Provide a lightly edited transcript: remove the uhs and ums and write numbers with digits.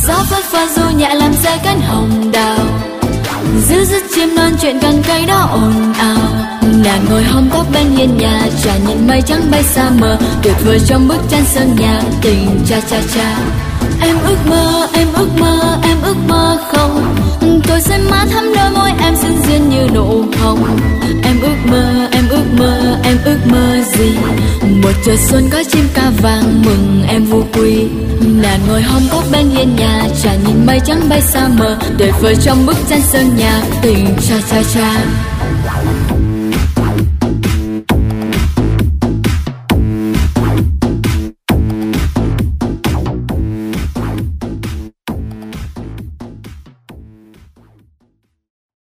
Gió phất phơ du nhẹ làm rơi cánh hồng đào, dứt dứt chim non chuyện gần cây đó ồn ào. Nàng ngồi hóng tóc bên hiên nhà, trà nhìn mây trắng bay xa mờ, tuyệt vời trong bức tranh sơn nhà tình cha cha cha. Em ước mơ, em ước mơ, em ước mơ không, tôi sẽ má thắm đôi môi em xinh duyên như nụ hồng. Em ước mơ, em ước mơ, em ước mơ gì? Một trời xuân có chim ca vàng mừng em vu quy. Nàng ngồi hóng tóc bên hiên nhà, trà nhìn mây trắng bay xa mờ, tuyệt vời trong bức tranh sơn nhà tình cha cha cha.